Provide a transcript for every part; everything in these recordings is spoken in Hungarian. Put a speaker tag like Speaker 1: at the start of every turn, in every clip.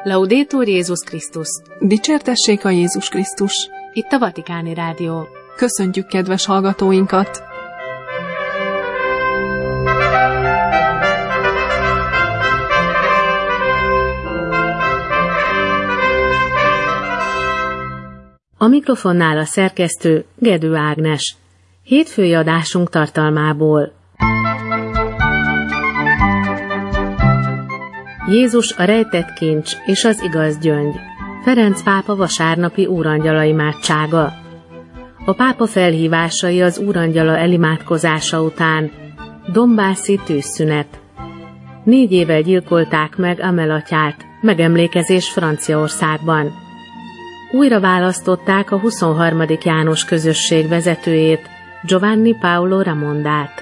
Speaker 1: Laudetur Jézus Krisztus!
Speaker 2: Dicsértessék a Jézus Krisztus!
Speaker 1: Itt a Vatikáni Rádió.
Speaker 2: Köszöntjük kedves hallgatóinkat!
Speaker 1: A mikrofonnál a szerkesztő Gedő Ágnes. Hétfői adásunk tartalmából. Jézus a rejtett kincs és az igaz gyöngy. Ferenc pápa vasárnapi úrangyala imádsága. A pápa felhívásai az úrangyala elimádkozása után. Dombászi tűzszünet. 4 éve gyilkolták meg Amel atyát, megemlékezés Franciaországban. Újra választották a 23. János közösség vezetőjét, Giovanni Paolo Ramondát.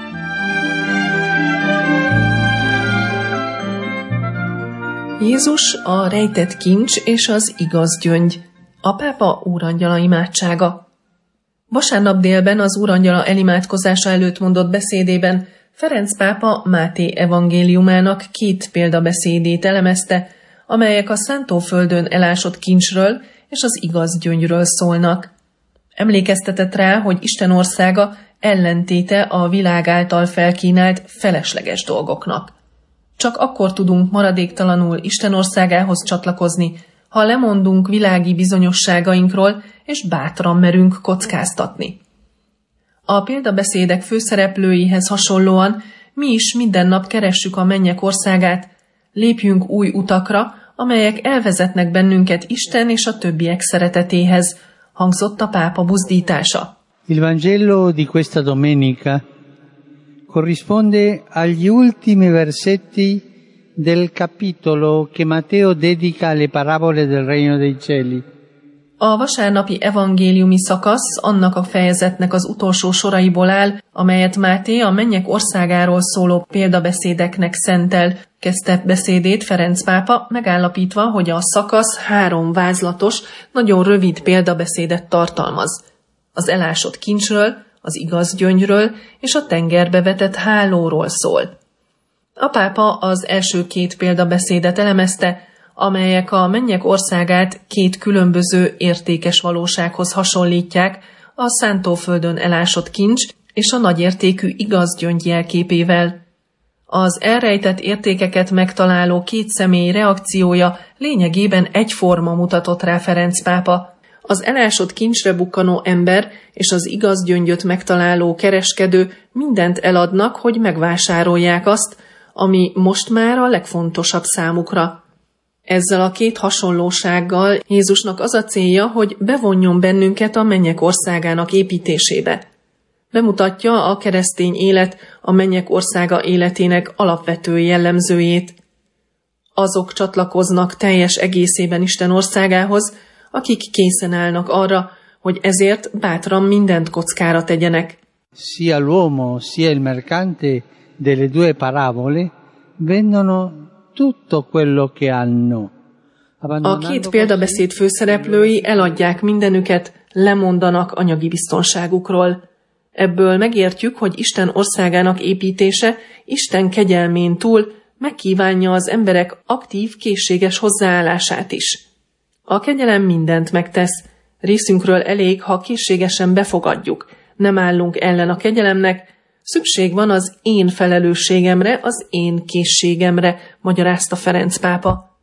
Speaker 2: Jézus a rejtett kincs és az igaz gyöngy. A pápa úrangyala imádsága. Vasárnap délben az úrangyala elimádkozása előtt mondott beszédében Ferenc pápa Máté evangéliumának 2 példabeszédét elemezte, amelyek a szántóföldön elásott kincsről és az igaz gyöngyről szólnak. Emlékeztetett rá, hogy Isten országa ellentéte a világ által felkínált felesleges dolgoknak. Csak akkor tudunk maradéktalanul Isten országához csatlakozni, ha lemondunk világi bizonyosságainkról, és bátran merünk kockáztatni. A példabeszédek főszereplőihez hasonlóan mi is minden nap keressük a mennyek országát, lépjünk új utakra, amelyek elvezetnek bennünket Isten és a többiek szeretetéhez, hangzott a pápa buzdítása.
Speaker 3: Il Vangelo di questa domenica corrisponde agli ultimi versetti del capitolo che Matteo dedica alle parabole del Regno dei Cieli.
Speaker 2: A vasárnapi evangéliumi szakasz annak a fejezetnek az utolsó soraiból áll, amelyet Máté a mennyek országáról szóló példabeszédeknek szentel, kezdte beszédét Ferenc pápa, megállapítva, hogy a szakasz 3 vázlatos, nagyon rövid példabeszédet tartalmaz. Az elásott kincsről, az igaz gyöngyről és a tengerbe vetett hálóról szól. A pápa az első 2 példabeszédet elemezte, amelyek a mennyek országát 2 különböző értékes valósághoz hasonlítják, a szántóföldön elásott kincs és a nagyértékű igaz gyöngy jelképével. Az elrejtett értékeket megtaláló 2 személy reakciója lényegében egyforma mutatott rá Ferenc pápa. Az elásott kincsre bukkanó ember és az igaz gyöngyöt megtaláló kereskedő mindent eladnak, hogy megvásárolják azt, ami most már a legfontosabb számukra. Ezzel a 2 hasonlósággal Jézusnak az a célja, hogy bevonjon bennünket a mennyek országának építésébe. Bemutatja a keresztény élet, a mennyek országa életének alapvető jellemzőjét. Azok csatlakoznak teljes egészében Isten országához, akik készen állnak arra, hogy ezért bátran mindent kockára tegyenek.
Speaker 3: Sia l'uomo sia il mercante delle 2 parabole vendono tutto quello che hanno.
Speaker 2: A 2 példabeszéd főszereplői eladják mindenüket, lemondanak anyagi biztonságukról. Ebből megértjük, hogy Isten országának építése Isten kegyelmén túl megkívánja az emberek aktív, készséges hozzáállását is. A kegyelem mindent megtesz, részünkről elég, ha készségesen befogadjuk, nem állunk ellen a kegyelemnek, szükség van az én felelősségemre, az én készségemre, magyarázta Ferenc pápa.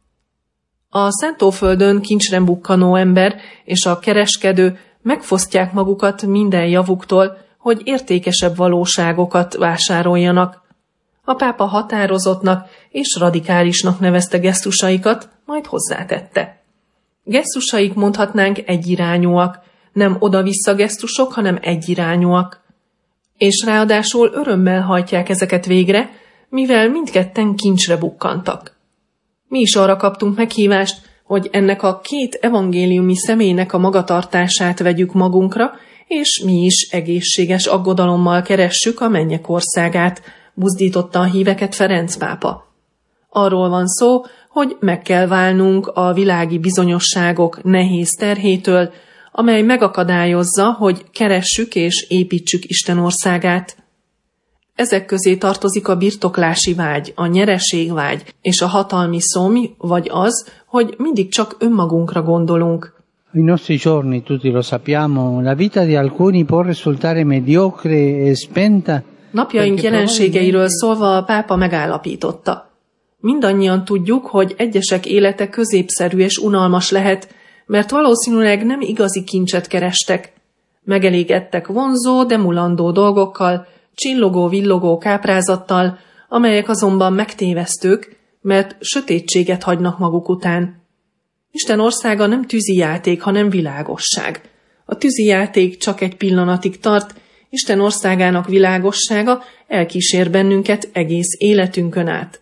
Speaker 2: A szántóföldön kincsre bukkanó ember és a kereskedő megfosztják magukat minden javuktól, hogy értékesebb valóságokat vásároljanak. A pápa határozottnak és radikálisnak nevezte gesztusaikat, majd hozzátette. Gesztusaik mondhatnánk egyirányúak, nem oda-vissza gesztusok, hanem egyirányúak. És ráadásul örömmel hajtják ezeket végre, mivel mindketten kincsre bukkantak. Mi is arra kaptunk meghívást, hogy ennek a 2 evangéliumi személynek a magatartását vegyük magunkra, és mi is egészséges aggodalommal keressük a mennyek országát, buzdította a híveket Ferenc pápa. Arról van szó, hogy meg kell válnunk a világi bizonyosságok nehéz terhétől, amely megakadályozza, hogy keressük és építsük Isten országát. Ezek közé tartozik a birtoklási vágy, a nyereségvágy és a hatalmi szomj, vagy az, hogy mindig csak önmagunkra gondolunk.
Speaker 3: Ai nostri giorni, tutti lo sappiamo, la vita di alcuni può risultare mediocre e spenta.
Speaker 2: Napjaink jelenségeiről szólva a pápa megállapította. Mindannyian tudjuk, hogy egyesek élete középszerű és unalmas lehet, mert valószínűleg nem igazi kincset kerestek. Megelégedtek vonzó, de mulandó dolgokkal, csillogó-villogó káprázattal, amelyek azonban megtévesztők, mert sötétséget hagynak maguk után. Isten országa nem tűzijáték, hanem világosság. A tűzijáték csak egy pillanatig tart, Isten országának világossága elkísér bennünket egész életünkön át.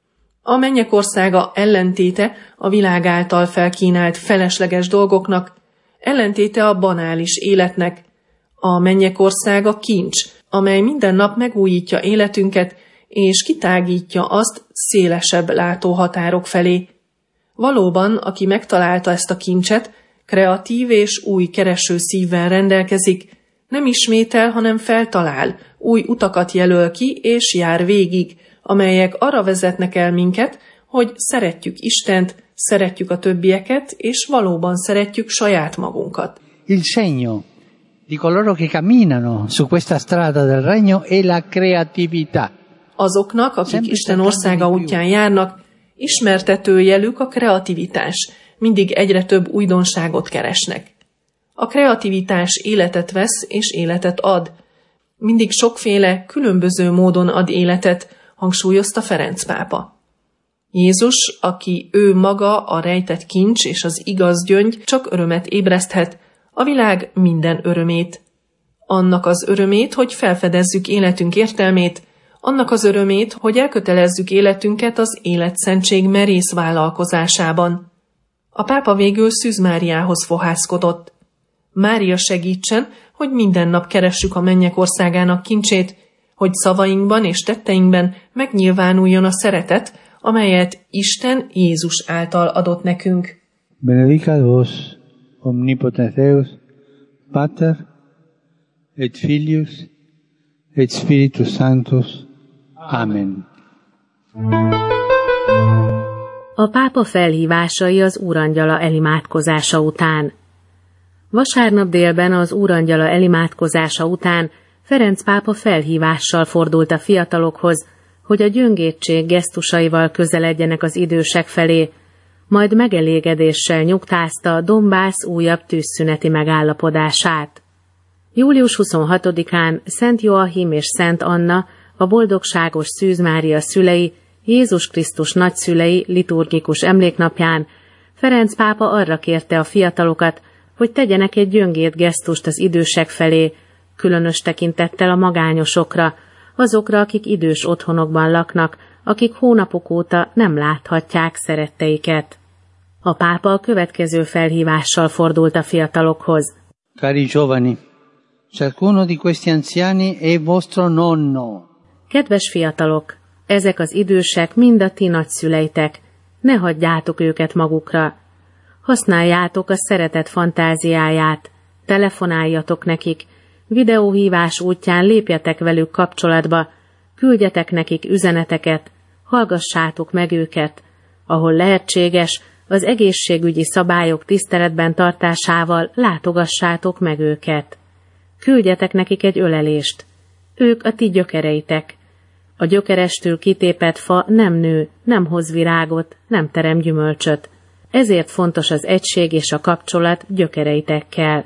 Speaker 2: A mennyek országa ellentéte a világ által felkínált felesleges dolgoknak, ellentéte a banális életnek. A mennyek országa kincs, amely minden nap megújítja életünket, és kitágítja azt szélesebb látóhatárok felé. Valóban, aki megtalálta ezt a kincset, kreatív és új kereső szívvel rendelkezik, nem ismétel, hanem feltalál, új utakat jelöl ki és jár végig, amelyek arra vezetnek el minket, hogy szeretjük Istent, szeretjük a többieket, és valóban szeretjük saját magunkat.
Speaker 3: Il segno di coloro che camminano su questa strada del regno è la creatività.
Speaker 2: Azoknak, akik Isten országa útján járnak, ismertető jelük a kreativitás. Mindig egyre több újdonságot keresnek. A kreativitás életet vesz és életet ad. Mindig sokféle, különböző módon ad életet, hangsúlyozta Ferenc pápa. Jézus, aki ő maga a rejtett kincs és az igaz gyöngy, csak örömet ébreszthet, a világ minden örömét. Annak az örömét, hogy felfedezzük életünk értelmét, annak az örömét, hogy elkötelezzük életünket az életszentség merész vállalkozásában. A pápa végül Szűz Máriához fohászkodott. Mária segítsen, hogy minden nap keressük a mennyek országának kincsét, hogy szavainkban és tetteinkben megnyilvánuljon a szeretet, amelyet Isten Jézus által adott nekünk.
Speaker 3: Benedicat vos, omnipotens Deus, Pater, et Filius, et Spiritus Sanctus. Amen.
Speaker 1: A pápa felhívásai az Úrangyala elimádkozása után. Vasárnap délben az Úrangyala elimádkozása után Ferenc pápa felhívással fordult a fiatalokhoz, hogy a gyöngédség gesztusaival közeledjenek az idősek felé, majd megelégedéssel nyugtázta Donbass újabb tűzszüneti megállapodását. Július 26-án Szent Joachim és Szent Anna, a boldogságos Szűz Mária szülei, Jézus Krisztus nagyszülei liturgikus emléknapján Ferenc pápa arra kérte a fiatalokat, hogy tegyenek egy gyöngét gesztust az idősek felé, különös tekintettel a magányosokra, azokra, akik idős otthonokban laknak, akik hónapok óta nem láthatják szeretteiket. A pápa a következő felhívással fordult a fiatalokhoz.
Speaker 3: Cari giovani, ciascuno di questi anziani è vostro nonno.
Speaker 1: Kedves fiatalok, ezek az idősek mind a ti nagyszüleitek, ne hagyjátok őket magukra. Használjátok a szeretet fantáziáját, telefonáljatok nekik, videóhívás útján lépjetek velük kapcsolatba, küldjetek nekik üzeneteket, hallgassátok meg őket, ahol lehetséges, az egészségügyi szabályok tiszteletben tartásával látogassátok meg őket. Küldjetek nekik egy ölelést. Ők a ti gyökereitek. A gyökerestől kitépett fa nem nő, nem hoz virágot, nem terem gyümölcsöt. Ezért fontos az egység és a kapcsolat gyökereitekkel.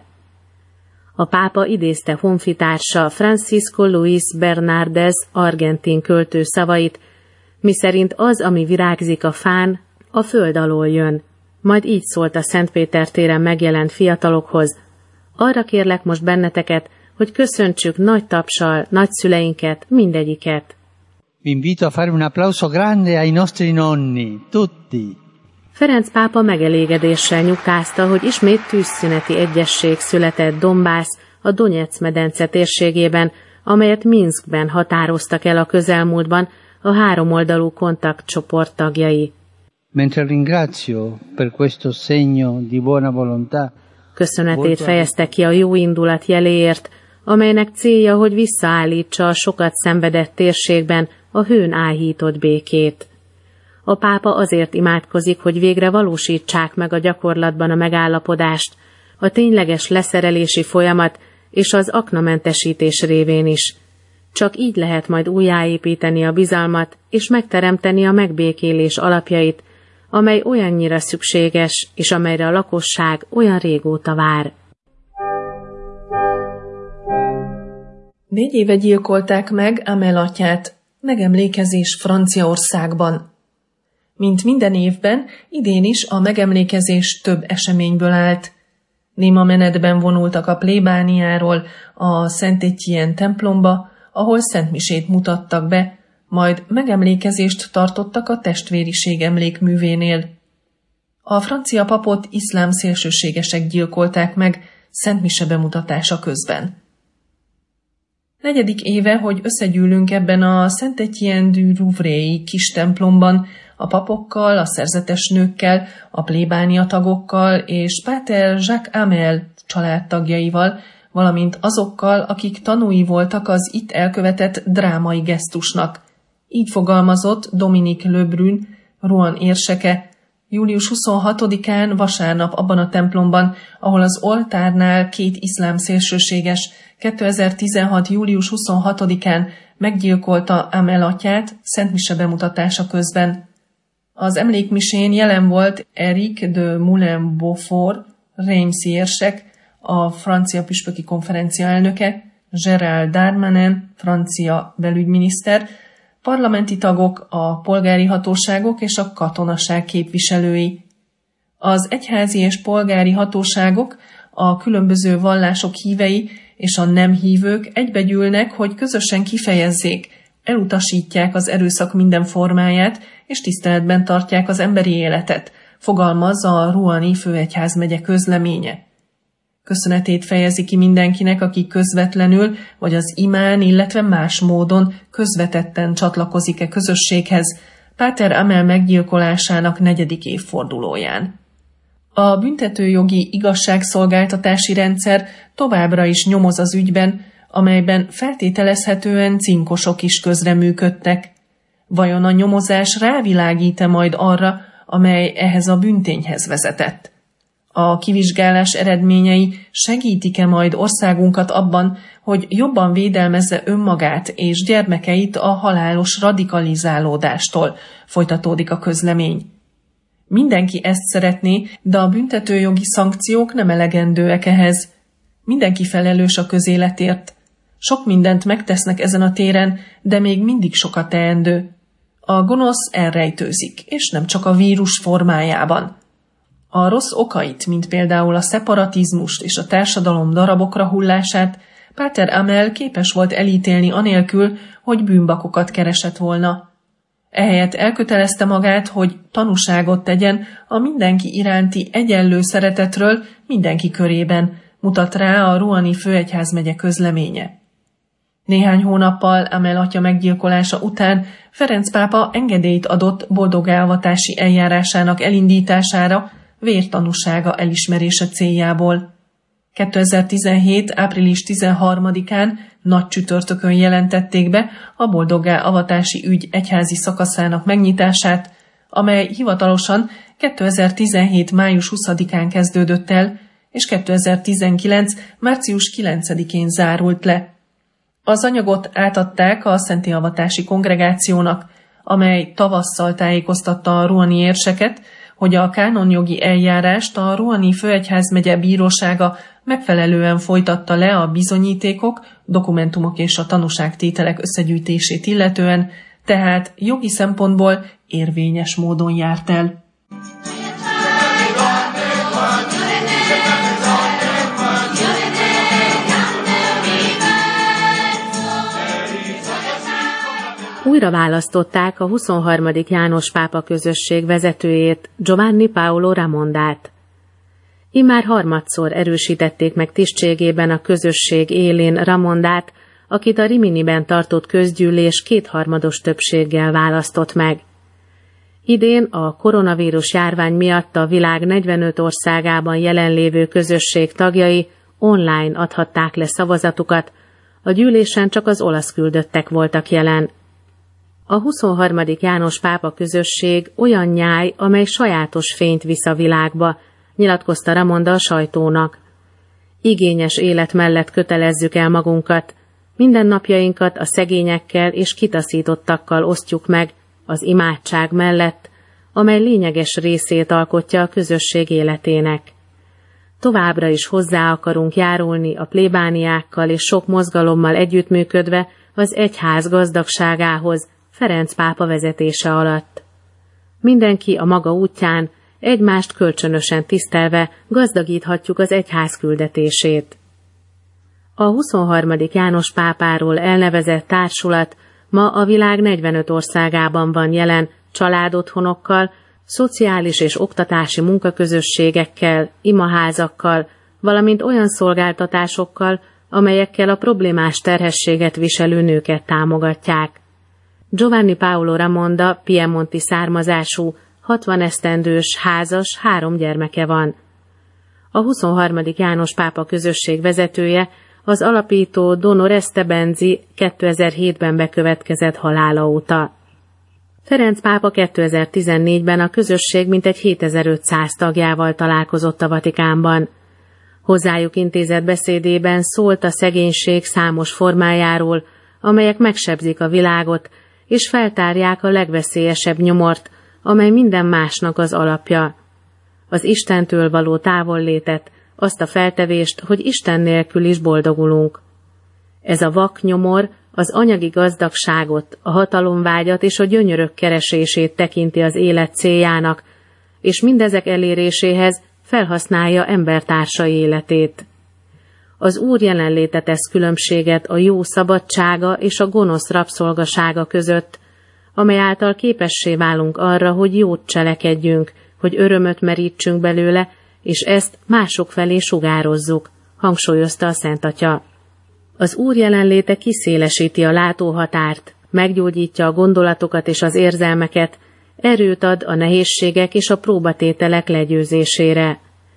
Speaker 1: A pápa idézte honfitársa Francisco Luis Bernaldez argentin költő szavait, miszerint az, ami virágzik a fán, a föld alól jön. Majd így szólt a Szent Péter téren megjelent fiatalokhoz. Arra kérlek most benneteket, hogy köszöntsük nagy tapssal nagyszüleinket, mindegyiket.
Speaker 3: Vi invito a fare un applauso grande ai nostri nonni, tutti.
Speaker 1: Ferenc pápa megelégedéssel nyugtázta, hogy ismét tűzszüneti egyesség született Donbass, a Donetsz-medence térségében, amelyet Minskben határoztak el a közelmúltban a háromoldalú kontaktcsoport tagjai.
Speaker 3: Mentre ringrazio per questo segno di buona volontà,
Speaker 1: köszönetét fejezte ki a jó indulat jeléért, amelynek célja, hogy visszaállítsa a sokat szenvedett térségben a hőn áhított békét. A pápa azért imádkozik, hogy végre valósítsák meg a gyakorlatban a megállapodást, a tényleges leszerelési folyamat és az aknamentesítés révén is. Csak így lehet majd újjáépíteni a bizalmat és megteremteni a megbékélés alapjait, amely olyannyira szükséges, és amelyre a lakosság olyan régóta vár.
Speaker 2: 4 éve gyilkolták meg Amel atyát, megemlékezés Franciaországban. Mint minden évben, idén is a megemlékezés több eseményből állt. Néma menetben vonultak a plébániáról a Saint-Étienne templomba, ahol szentmisét mutattak be, majd megemlékezést tartottak a testvériség emlékművénél. A francia papot iszlám szélsőségesek gyilkolták meg szentmise bemutatása közben. 4. éve, hogy összegyűlünk ebben a Saint-Étienne du Rouvray-i kis templomban, a papokkal, a szerzetes nőkkel, a plébánia tagokkal és Páter Jacques Amel családtagjaival, valamint azokkal, akik tanúi voltak az itt elkövetett drámai gesztusnak. Így fogalmazott Dominique Lebrun, Rouen érseke, július 26-án vasárnap abban a templomban, ahol az oltárnál 2 iszlám szélsőséges 2016. július 26-án meggyilkolta Amel atyát szentmise bemutatása közben. Az emlékmisén jelen volt Éric de Moulin-Beaufort, Reims érsek, a francia püspöki konferencia elnöke, Gérald Darmanin, francia belügyminiszter, parlamenti tagok, a polgári hatóságok és a katonaság képviselői. Az egyházi és polgári hatóságok, a különböző vallások hívei és a nem hívők egybegyűlnek, hogy közösen kifejezzék, elutasítják az erőszak minden formáját, és tiszteletben tartják az emberi életet, fogalmazza a Roueni főegyházmegye közleménye. Köszönetét fejezi ki mindenkinek, aki közvetlenül, vagy az imán, illetve más módon közvetetten csatlakozik közösséghez, Páter Amel meggyilkolásának 4. évfordulóján. A büntetőjogi igazságszolgáltatási rendszer továbbra is nyomoz az ügyben, amelyben feltételezhetően cinkosok is közreműködtek. Vajon a nyomozás rávilágít-e majd arra, amely ehhez a bűntényhez vezetett? A kivizsgálás eredményei segítik-e majd országunkat abban, hogy jobban védelmezze önmagát és gyermekeit a halálos radikalizálódástól, folytatódik a közlemény. Mindenki ezt szeretné, de a büntetőjogi szankciók nem elegendőek ehhez. Mindenki felelős a közéletért. Sok mindent megtesznek ezen a téren, de még mindig sok a teendő. A gonosz elrejtőzik, és nem csak a vírus formájában. A rossz okait, mint például a szeparatizmust és a társadalom darabokra hullását, Páter Amel képes volt elítélni anélkül, hogy bűnbakokat keresett volna. Ehelyett elkötelezte magát, hogy tanúságot tegyen a mindenki iránti egyenlő szeretetről mindenki körében, mutat rá a Roueni főegyházmegye közleménye. Néhány hónappal Amel atya meggyilkolása után Ferenc pápa engedélyt adott boldogállvatási eljárásának elindítására, vértanúsága elismerése céljából. 2017. április 13-án nagy csütörtökön jelentették be a boldoggá avatási ügy egyházi szakaszának megnyitását, amely hivatalosan 2017. május 20-án kezdődött el, és 2019. március 9-én zárult le. Az anyagot átadták a szentélyavatási kongregációnak, amely tavasszal tájékoztatta a roueni érseket, hogy a kánonjogi eljárást a Roueni főegyházmegye bírósága megfelelően folytatta le a bizonyítékok, dokumentumok és a tanúságtételek összegyűjtését illetően, tehát jogi szempontból érvényes módon járt el.
Speaker 1: Újra választották a 23. János pápa közösség vezetőjét, Giovanni Paolo Ramondát. Immár harmadszor erősítették meg tisztségében a közösség élén Ramondát, akit a Riminiben tartott közgyűlés 2/3 többséggel választott meg. Idén a koronavírus járvány miatt a világ 45 országában jelenlévő közösség tagjai online adhatták le szavazatukat, a gyűlésen csak az olasz küldöttek voltak jelen. A 23. János pápa közösség olyan nyáj, amely sajátos fényt visz a világba, nyilatkozta Ramonda a sajtónak. Igényes élet mellett kötelezzük el magunkat, mindennapjainkat a szegényekkel és kitaszítottakkal osztjuk meg az imádság mellett, amely lényeges részét alkotja a közösség életének. Továbbra is hozzá akarunk járulni a plébániákkal és sok mozgalommal együttműködve az egyház gazdagságához Ferenc pápa vezetése alatt. Mindenki a maga útján, egymást kölcsönösen tisztelve gazdagíthatjuk az egyház küldetését. A 23. János pápáról elnevezett társulat ma a világ 45 országában van jelen, családotthonokkal, szociális és oktatási munkaközösségekkel, imaházakkal, valamint olyan szolgáltatásokkal, amelyekkel a problémás terhességet viselő nőket támogatják. Giovanni Paolo Ramonda piemonti származású, 60 esztendős, házas, 3 gyermeke van. A 23. János pápa közösség vezetője, az alapító Don Oreste Benzi 2007-ben bekövetkezett halála óta. Ferenc pápa 2014-ben a közösség mintegy 7500 tagjával találkozott a Vatikánban. Hozzájuk intézett beszédében szólt a szegénység számos formájáról, amelyek megsebzik a világot, és feltárják a legveszélyesebb nyomort, amely minden másnak az alapja. Az Istentől való távollétet, azt a feltevést, hogy Isten nélkül is boldogulunk. Ez a vak nyomor az anyagi gazdagságot, a hatalomvágyat és a gyönyörök keresését tekinti az élet céljának, és mindezek eléréséhez felhasználja embertársai életét. Az Úr jelenléte tesz különbséget a jó szabadsága és a gonosz rabszolgasága között, amely által képessé válunk arra, hogy jót cselekedjünk, hogy örömöt merítsünk belőle, és ezt mások felé sugározzuk, hangsúlyozta a Szent Atya. Az Úr jelenléte kiszélesíti a látóhatárt, meggyógyítja a gondolatokat és az érzelmeket, erőt ad a nehézségek és a próbatételek legyőzésére.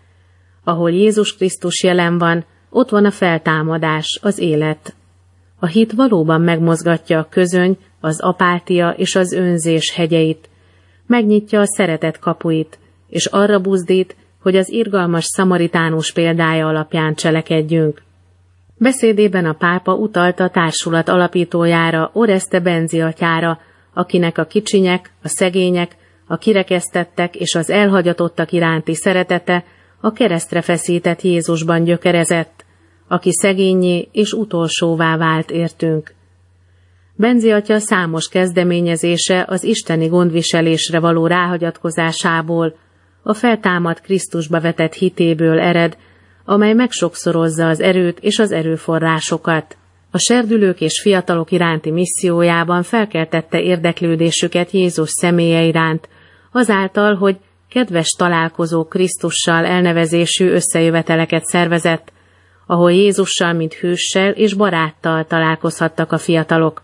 Speaker 1: Ahol Jézus Krisztus jelen van, ott van a feltámadás, az élet. A hit valóban megmozgatja a közöny, az apátia és az önzés hegyeit, megnyitja a szeretet kapuit, és arra buzdít, hogy az irgalmas szamaritánus példája alapján cselekedjünk. Beszédében a pápa utalt a társulat alapítójára, Oreste Benzi atyára, akinek a kicsinyek, a szegények, a kirekesztettek és az elhagyatottak iránti szeretete a keresztre feszített Jézusban gyökerezett, aki szegénnyé és utolsóvá vált értünk. Benzi atya számos kezdeményezése az isteni gondviselésre való ráhagyatkozásából, a feltámadt Krisztusba vetett hitéből ered, amely megsokszorozza az erőt és az erőforrásokat. A serdülők és fiatalok iránti missziójában felkeltette érdeklődésüket Jézus személye iránt, azáltal, hogy kedves találkozó Krisztussal elnevezésű összejöveteleket szervezett, ahol Jézussal, mint hőssel és baráttal találkozhattak a fiatalok.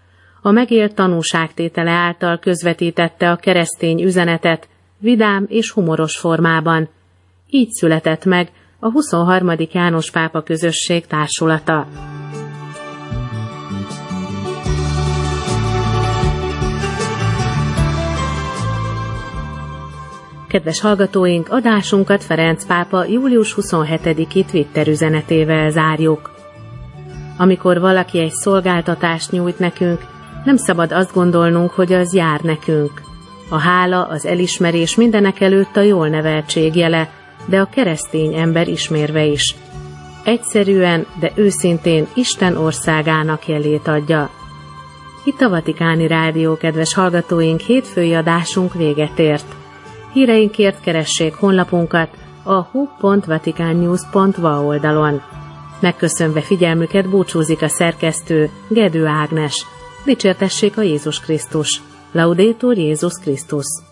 Speaker 1: A megélt tanúságtétele által közvetítette a keresztény üzenetet vidám és humoros formában. Így született meg a 23. János pápa közösség társulata. Kedves hallgatóink, adásunkat Ferenc pápa július 27-i Twitter üzenetével zárjuk. Amikor valaki egy szolgáltatást nyújt nekünk, nem szabad azt gondolnunk, hogy az jár nekünk. A hála, az elismerés mindenekelőtt a jól neveltség jele, de a keresztény ember ismérve is. Egyszerűen, de őszintén Isten országának jelét adja. Itt a Vatikáni Rádió, kedves hallgatóink, hétfői adásunk véget ért. Híreinkért keressék honlapunkat a hub.vaticannews.va oldalon. Megköszönve figyelmüket búcsúzik a szerkesztő, Gedő Ágnes. Dicsértessék a Jézus Krisztus! Laudetur Jézus Krisztus!